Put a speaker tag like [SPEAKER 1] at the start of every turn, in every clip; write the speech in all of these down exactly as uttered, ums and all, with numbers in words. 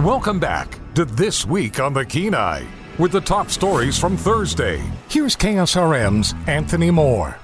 [SPEAKER 1] Welcome back to This Week on the Kenai with the top stories from Thursday. Here's K S R M's Anthony Moore.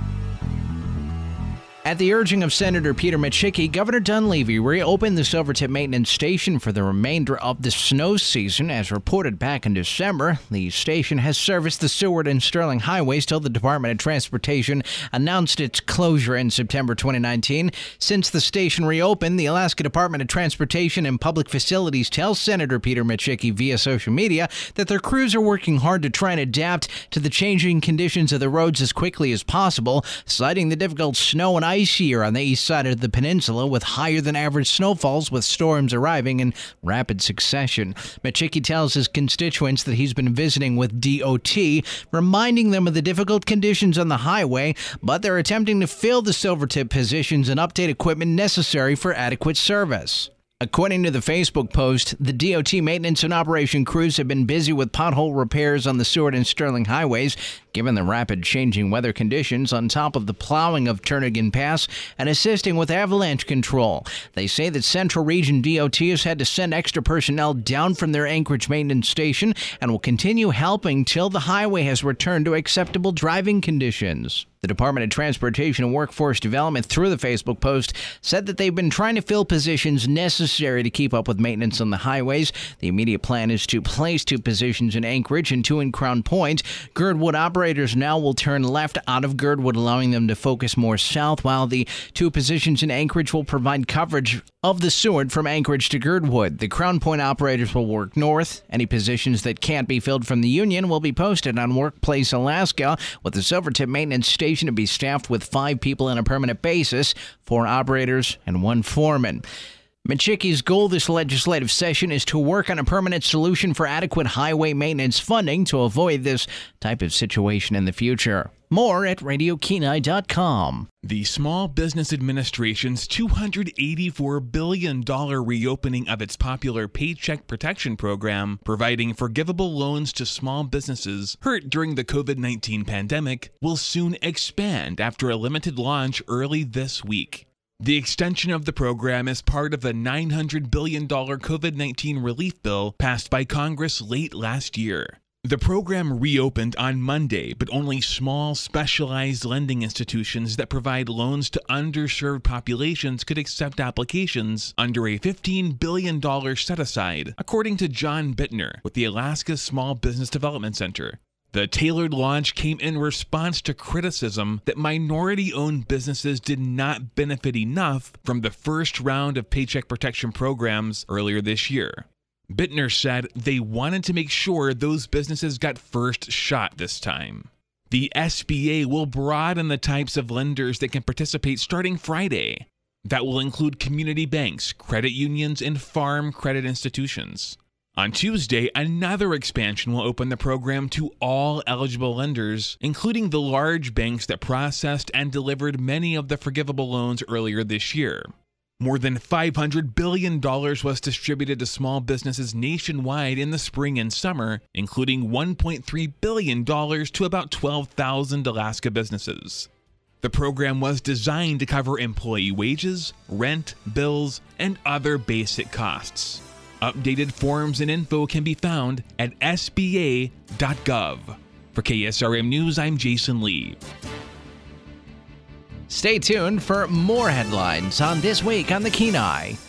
[SPEAKER 2] At the urging of Senator Peter Micciche, Governor Dunleavy reopened the Silvertip Maintenance Station for the remainder of the snow season. As reported back in December, the station has serviced the Seward and Sterling highways till the Department of Transportation announced its closure in September twenty nineteen. Since the station reopened, the Alaska Department of Transportation and Public Facilities tells Senator Peter Micciche via social media that their crews are working hard to try and adapt to the changing conditions of the roads as quickly as possible, citing the difficult snow and ice year on the east side of the peninsula with higher than average snowfalls with storms arriving in rapid succession. Micciche tells his constituents that he's been visiting with D O T, reminding them of the difficult conditions on the highway, but they're attempting to fill the Silvertip positions and update equipment necessary for adequate service. According to the Facebook post, the D O T maintenance and operation crews have been busy with pothole repairs on the Seward and Sterling highways, given the rapid changing weather conditions, on top of the plowing of Turnagain Pass and assisting with avalanche control. They say that Central Region D O T has had to send extra personnel down from their Anchorage maintenance station and will continue helping till the highway has returned to acceptable driving conditions. The Department of Transportation and Workforce Development, through the Facebook post, said that they've been trying to fill positions necessary to keep up with maintenance on the highways. The immediate plan is to place two positions in Anchorage and two in Crown Point. Girdwood operators now will turn left out of Girdwood, allowing them to focus more south, while the two positions in Anchorage will provide coverage of the Seward from Anchorage to Girdwood. The Crown Point operators will work north. Any positions that can't be filled from the Union will be posted on Workplace Alaska, with the Silvertip Maintenance Station to be staffed with five people on a permanent basis, four operators and one foreman. Micciche's goal this legislative session is to work on a permanent solution for adequate highway maintenance funding to avoid this type of situation in the future. More at radio kenai dot com.
[SPEAKER 3] The Small Business Administration's two hundred eighty-four billion dollars reopening of its popular Paycheck Protection Program, providing forgivable loans to small businesses hurt during the covid nineteen pandemic, will soon expand after a limited launch early this week. The extension of the program is part of the nine hundred billion dollars covid nineteen relief bill passed by Congress late last year. The program reopened on Monday, but only small, specialized lending institutions that provide loans to underserved populations could accept applications under a fifteen billion dollars set-aside, according to John Bittner with the Alaska Small Business Development Center. The tailored launch came in response to criticism that minority-owned businesses did not benefit enough from the first round of paycheck protection programs earlier this year. Bittner said they wanted to make sure those businesses got first shot this time. The S B A will broaden the types of lenders that can participate starting Friday. That will include community banks, credit unions, and farm credit institutions. On Tuesday, another expansion will open the program to all eligible lenders, including the large banks that processed and delivered many of the forgivable loans earlier this year. More than five hundred billion dollars was distributed to small businesses nationwide in the spring and summer, including one point three billion dollars to about twelve thousand Alaska businesses. The program was designed to cover employee wages, rent, bills, and other basic costs. Updated forms and info can be found at S B A dot gov. For K S R M News, I'm Jason Lee.
[SPEAKER 2] Stay tuned for more headlines on This Week on the Kenai.